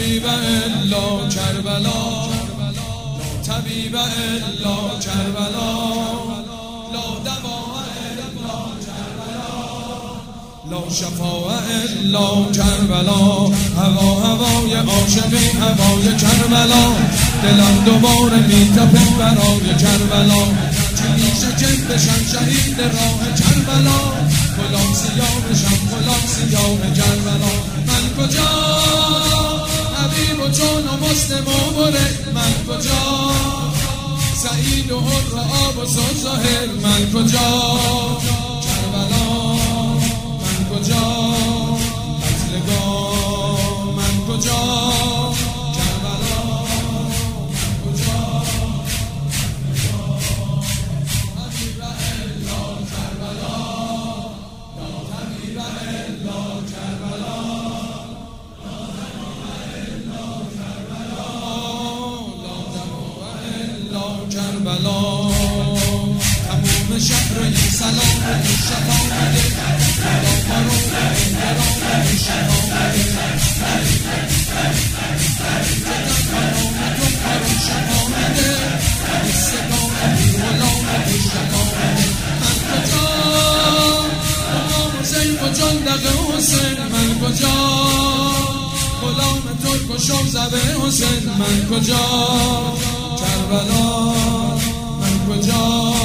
طبیب الا کربلا، لا طبیب الا کربلا، لا دوا الا کربلا، لا شفا الا کربلا. هوای عاشقی هوای کربلا، دلم دوباره میتپه برای کربلا. چی میشه که بشم شهید راه کربلا، غلام سیاه بشم غلام سیاه کربلا. من کجا حبیب و جان و مسلم و بره، من کجا سعید و حر و آب و ظاهر، من کجا کربلا، من کجا قتلگاه، من کجا کربلا، من کجا حبیب الا کربلا، لا حبیب الا کربلا، لا حبیب الا کربلا، لا دوا الا کربلا. تمام شهر این سلام این شفا بده، خدا فرو این درام این شفا بده، تمام تو فرو شفا بده، این سگان این غلام این شفا بده. من کجا غلام حسین و جندق حسین، من کجا غلام ترک و شوزب حسین، من کجا کربلا، من کجا